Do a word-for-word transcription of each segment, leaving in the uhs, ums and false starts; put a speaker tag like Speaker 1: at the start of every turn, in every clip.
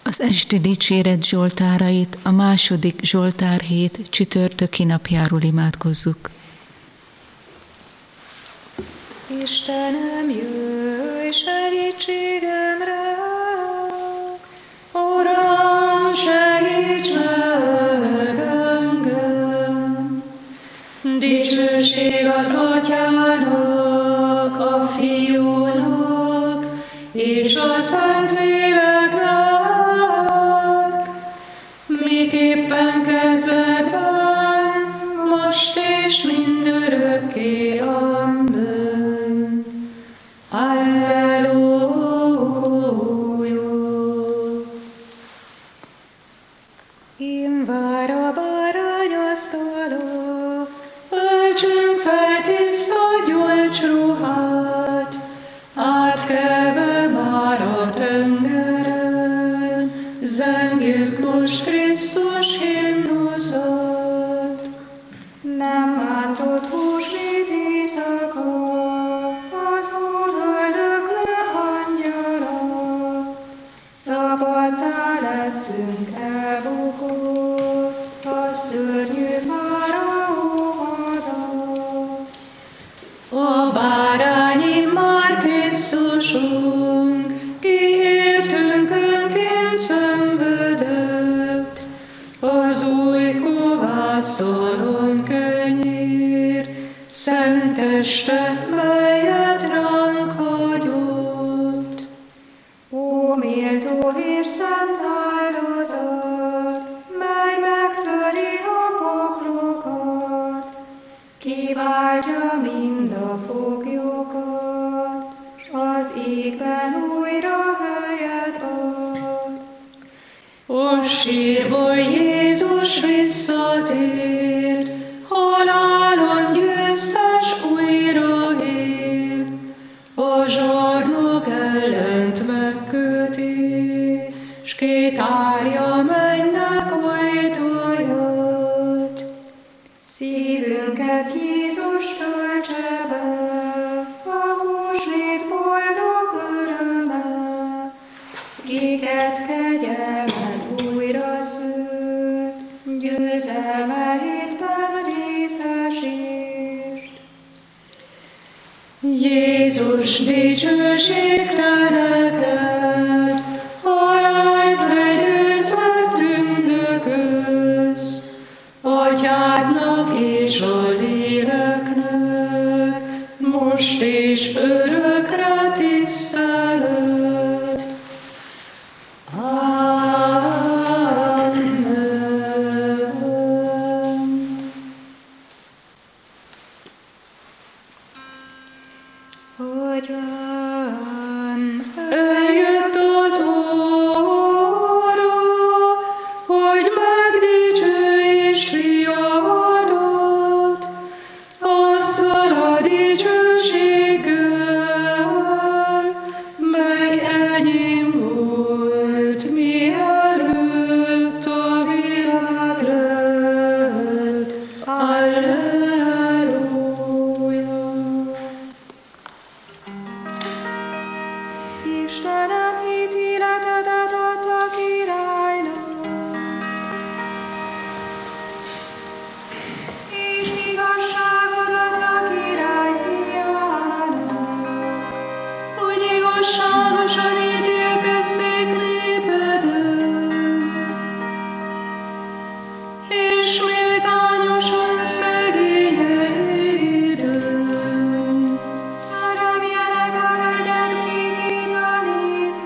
Speaker 1: Az esti dicséret zsoltárait a második zsoltárhét csütörtöki napjáról imádkozzuk.
Speaker 2: Istenem, jöjj segítségemre! Uram, segíts meg engem! Dicsőség az Atyának, a Fiúnak és a Szentléleknek, miképpen kezdetben, most és mindörökké. Amen. Alleluja. Én vár a bárányasztala, öltsünk fel tiszta gyolcsruhát, átkelve már a tengeren, zengjük most Krisztus himnuszát. Nem bántott húsvét éjszaka, az Úr öldök lehangyala, szabaddá lettünk elbukott, a szörnyű fáraó hada. A bárányi már Krisztusunk, ki értünk önként szenvedett, az új kovásztalan kenyér, szent teste, melyet ránk hagyott. Ó, méltó és szent áldozat, mely megtöri a poklokat, kiváltja mind a foglyokat, s az égben újra helyet ad. Ó, sírból Jézus visszatér, halálon győztes újra él, a zsarnok ellent megköti, s két árja mennek ajtaját. Szívünket Jézus töltse be, a húsvét boldog öröme, kiket kegyelmed újra szült, győzelme hétben részesítsd. Jézus, dicsőség te neked, halált legyőzve tündökölsz, Atyádnak és a léleknek, most és örökre tisztelet. Atyám, eljött az óra, hogy megdicsőítsd fiadat, azzal a dicsőséggel, mely enyém volt, mielőtt a világ lett. Alleluja. Istenem, ítéletedet adta királynak, és igazságodat a király fiának, hogy igazságosan ítélkezzék népedet, és méltányosan szegényeiden. Teremjenek a hegyen békét a népek,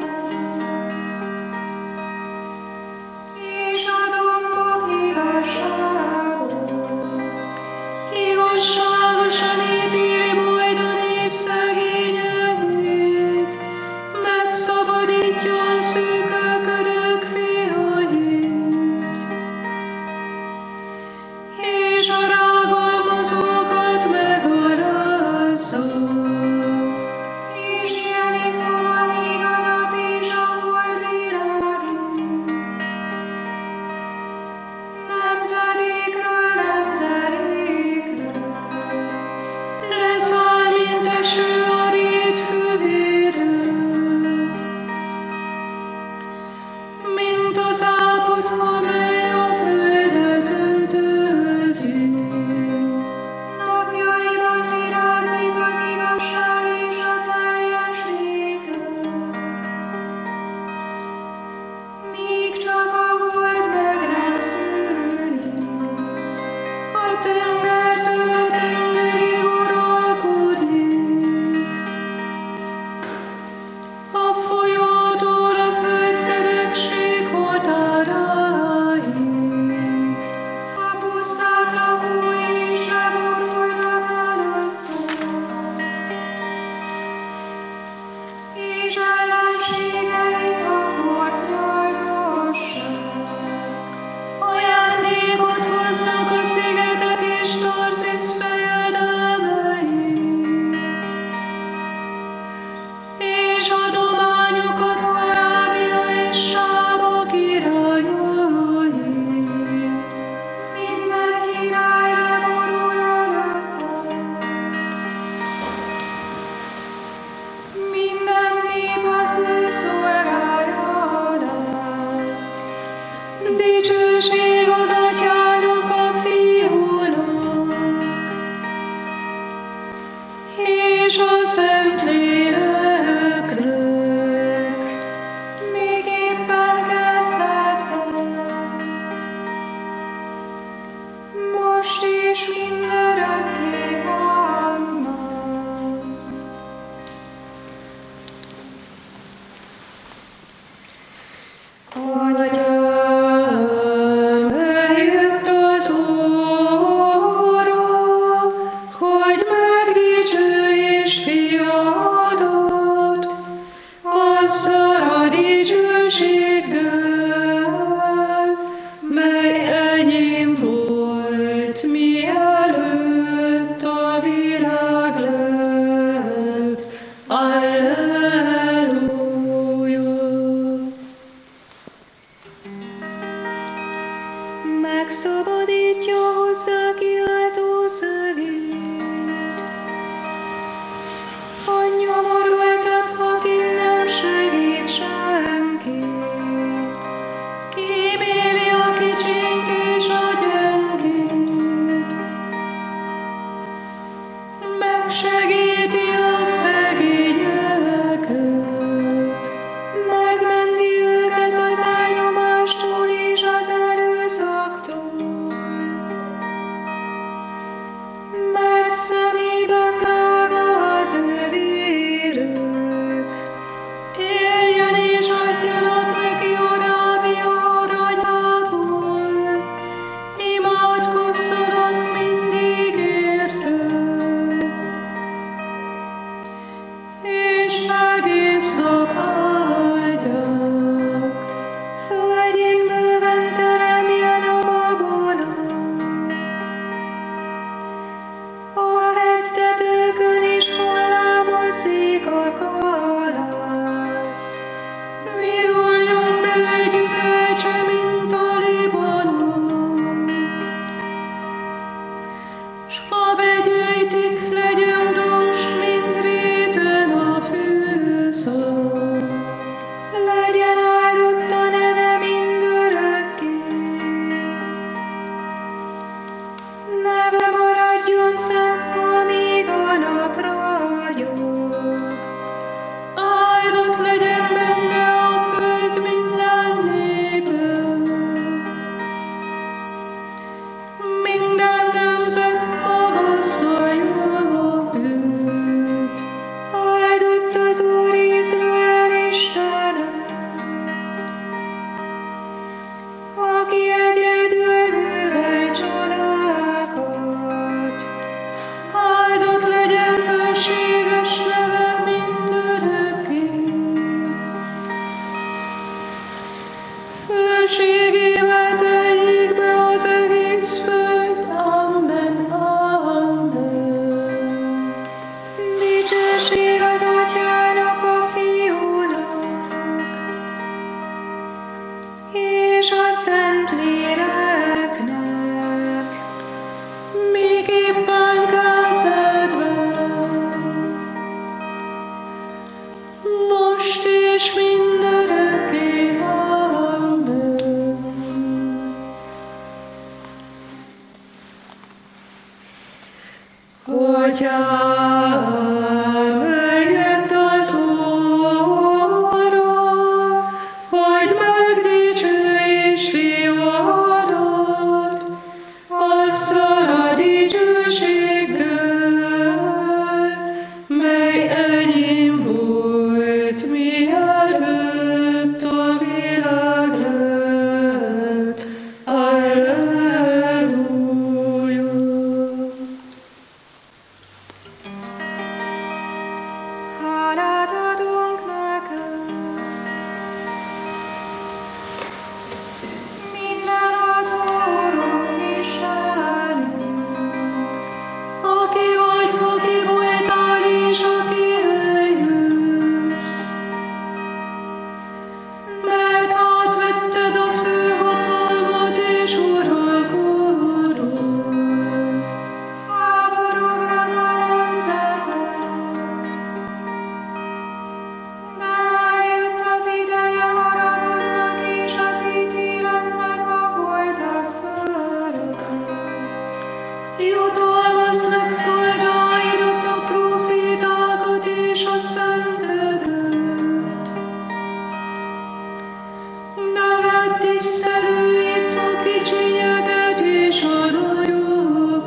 Speaker 2: észszerű itt a kicsinyeket és a rajogat.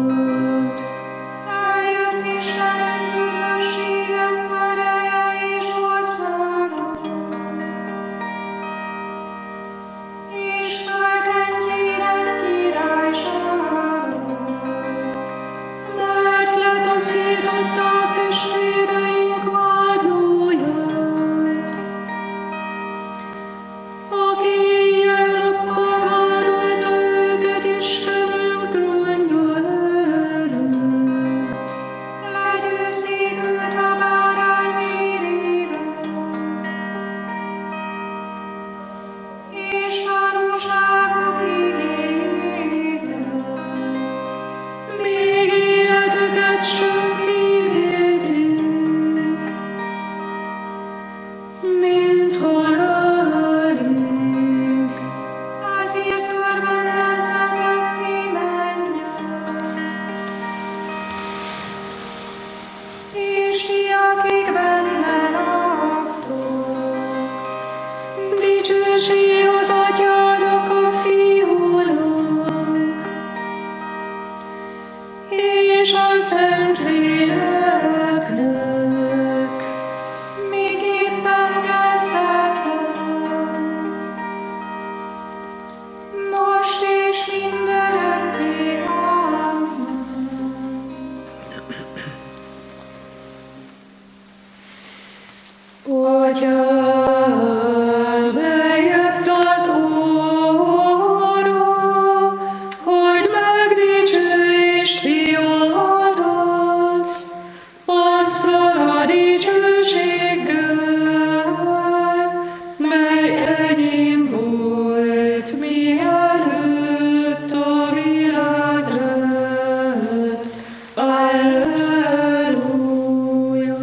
Speaker 3: Eljött Istenünk üdvösségem, ereje és országa, és felkentjének királysága.
Speaker 2: Mert letaszították testvéreink vádlóját, aki éjjel-nappal vádolta őket Istenünk trónja előtt.
Speaker 3: Legyőzték őt a bárány vérében, és tanúságuk igében.
Speaker 2: Még életüket sem kivélték, mint halálig.
Speaker 3: Ezért örvendezzetek ti mennyek, és ti, akik benne laktok.
Speaker 2: Dicsőség az Atyának, a Fiúnak, és a Szentléleknek.
Speaker 3: Még éppen kezdetben, most és mindörökké. Amen.
Speaker 2: Atyám, eljött az óra, hogy megdicsőítsd Fiadat, azzal a dicsőséggel, mely enyém volt, mielőtt a világ lett. Alleluja!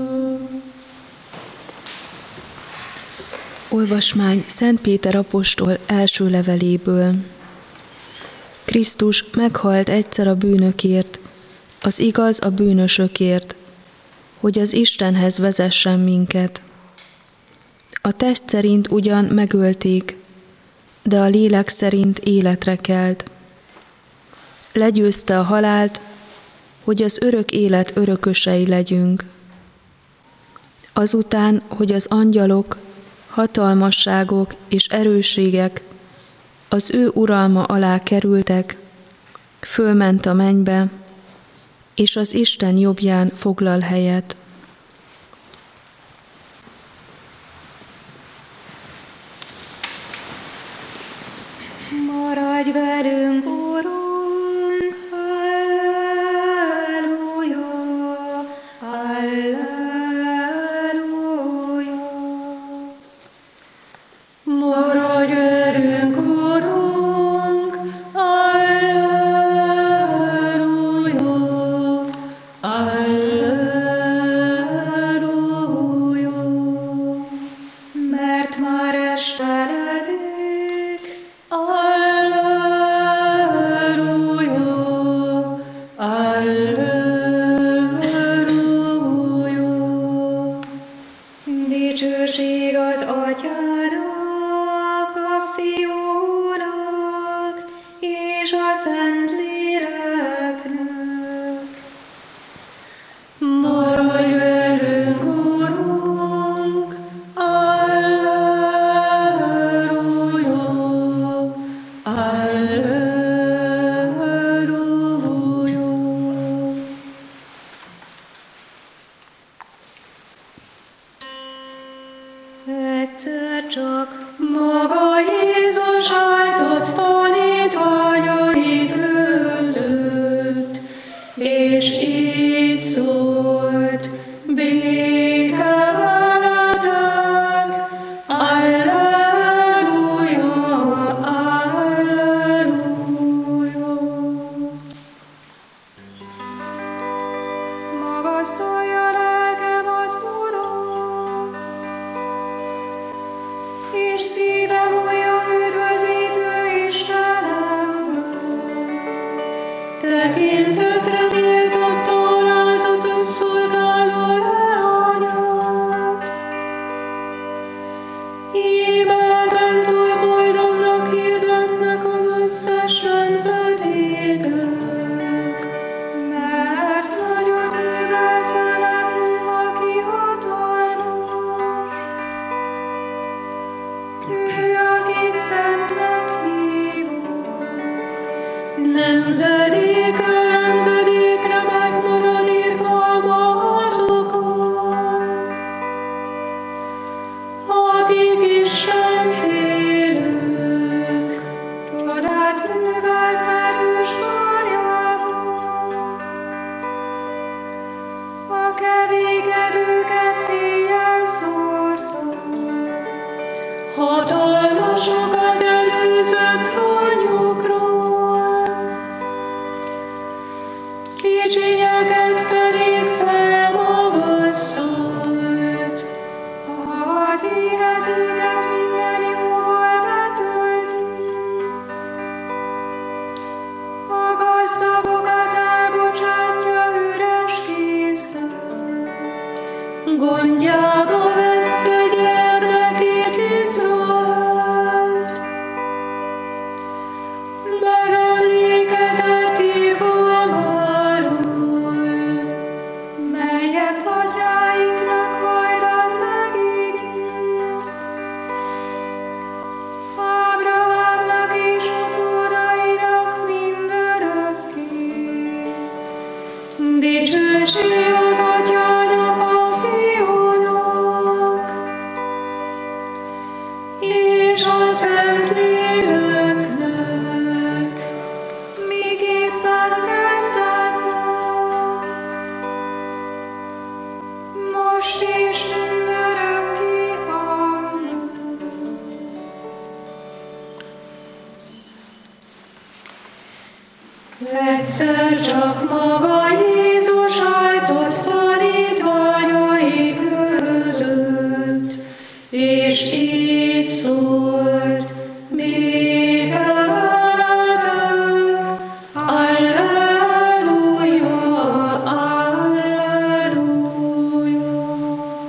Speaker 4: Olvasmány Szent Péter apostol első leveléből. Krisztus meghalt egyszer a bűnökért, az igaz a bűnösökért, hogy az Istenhez vezessen minket. A test szerint ugyan megölték, de a lélek szerint életre kelt. Legyőzte a halált, hogy az örök élet örökösei legyünk. Azután, hogy az angyalok, hatalmasságok és erősségek az ő uralma alá kerültek, fölment a mennybe, és az Isten jobbján foglal helyet.
Speaker 3: Maradj velünk, Urunk, halleluja, halleluja.
Speaker 2: Maradj velünk, Urunk, alleluja, alleluja.
Speaker 3: Mert már esteledik,
Speaker 2: Alleluja, alleluja.
Speaker 3: dicsőség az Atyának, a Fiúnak és a Szentléleknek.
Speaker 2: Maradj velünk, Urunk, alleluja, alleluja.
Speaker 3: Egyszer csak
Speaker 2: Maga Jézus álltott tanítványai között, és így szólt: béke veletek, alleluja, alleluja.
Speaker 3: magasztalja lelkem az Urat, és szívem újjong üdvözítő Istenemben.
Speaker 2: Tekintetre méltatta alázatos szolgáló leányát. Íme ezentúl boldognak Nemzedékről nemzedékre megmarad írva azokon, akik Isten félők.
Speaker 3: Csodát művelt erős karjával, a kevékedőket széjjel szórta.
Speaker 2: Hatalmasokat előzött trónjukról, kicsinyeket pedig felmagasztalt.
Speaker 3: Az éhezőket minden jóval betölti, a gazdagokat elbocsátja üres kézzel.
Speaker 2: Gondjába vette gyermekét Izraelt, megemlékezett Irgalmáról,
Speaker 3: melyet atyáinknak hajdan megígért. Ábrahámnak és utódainak mindörökké.
Speaker 2: dicsőség az Atyának, a Fiúnak, és a Szentléleknek,
Speaker 3: Miképpen kezdetben, most és mindörökké. Amen.
Speaker 2: egyszer csak maga Jézus álltott tanítványai között, és így szólt: béke veletek, alleluja, alleluja.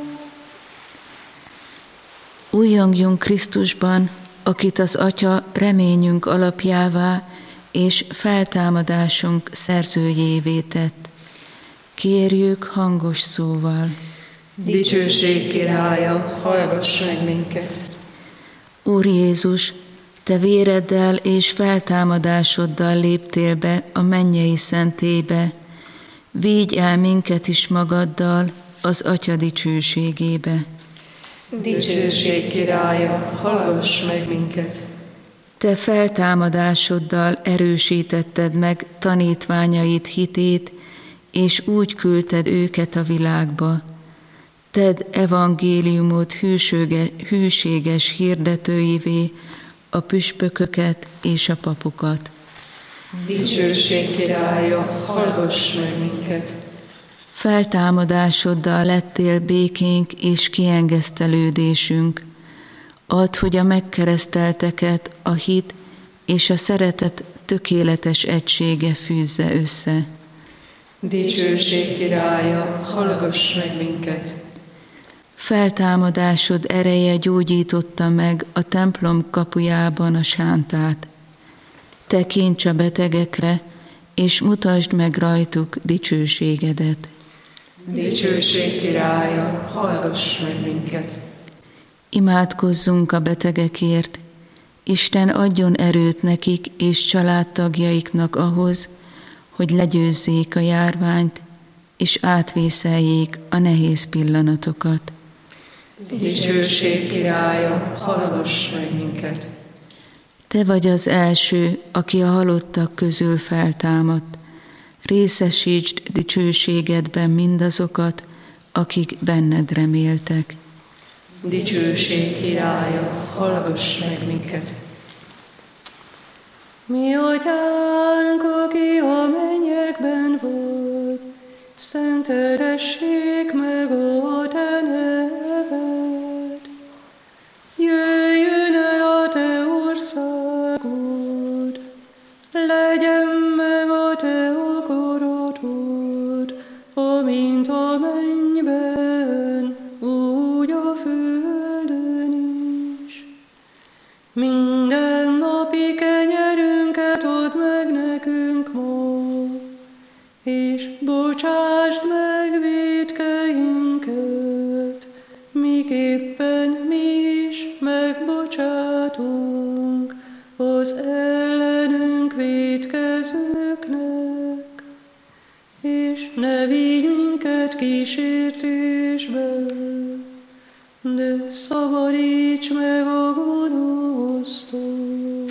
Speaker 1: Újjongjunk Krisztusban, akit az Atya reményünk alapjává és feltámadásunk szerzőjévé tett. Kérjük hangos szóval.
Speaker 5: Dicsőség királya, hallgass meg minket!
Speaker 1: Úr Jézus, Te véreddel és feltámadásoddal léptél be a mennyei szentélybe, vigy el minket is magaddal az Atya dicsőségébe.
Speaker 5: Dicsőség királya, hallgass meg minket!
Speaker 1: Te feltámadásoddal erősítetted meg tanítványaid hitét, és úgy küldted őket a világba. Tedd evangéliumot hűséges, hűséges hirdetőivé a püspököket és a papokat.
Speaker 5: Dicsőség királya, hallgass meg minket!
Speaker 1: Feltámadásoddal lettél békénk és kiengesztelődésünk. Add, hogy a megkeresztelteket a hit és a szeretet tökéletes egysége fűzze össze.
Speaker 5: Dicsőség királya, hallgass meg minket!
Speaker 1: Feltámadásod ereje gyógyította meg a templom kapujában a sántát. Tekints a betegekre, és mutasd meg rajtuk dicsőségedet.
Speaker 5: Dicsőség királya, hallgass meg minket!
Speaker 1: Imádkozzunk a betegekért, Isten adjon erőt nekik és családtagjaiknak ahhoz, hogy legyőzzék a járványt, és átvészeljék a nehéz pillanatokat.
Speaker 5: Dicsőség királya, hallgass meg minket!
Speaker 1: Te vagy az első, aki a halottak közül feltámadt. Részesítsd dicsőségedben mindazokat, akik benned reméltek.
Speaker 5: Dicsőség királya, hallgass meg minket!
Speaker 2: Mi Atyánk, aki a mennyekben vagy, szenteltessék meg a Te neved. Jöjjön el a Te országod, legyen meg a Te akaratod, amint a mennyben, úgy a földön is. Minden napi kenyerünket add meg nekünk ma, és bocsásd meg vétkeinket, miképpen mi is megbocsátunk az ellenünk vétkezőknek. ne vigy minket kísértésbe, de szabadíts meg a gonosztól.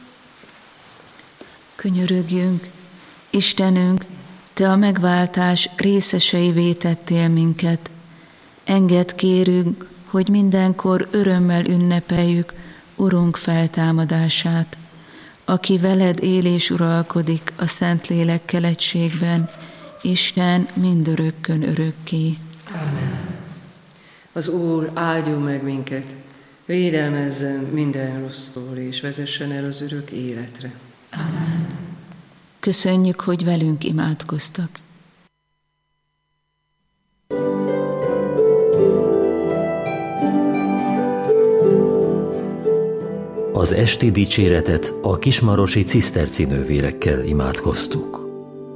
Speaker 1: Könyörögjünk, Istenünk, Te a megváltás részeseivé tettél minket. Engedd kérünk, hogy mindenkor örömmel ünnepeljük Urunk feltámadását, aki veled él és uralkodik a Szentlélekkel egységben, Isten mindörökkön örökké.
Speaker 5: Amen. Az Úr áldjon meg minket, védelmezzen minden rossztól, és vezessen el az örök életre.
Speaker 1: Amen. Köszönjük, hogy velünk imádkoztak.
Speaker 6: Az esti dicséretet a kismarosi ciszterci nővérekkel imádkoztuk.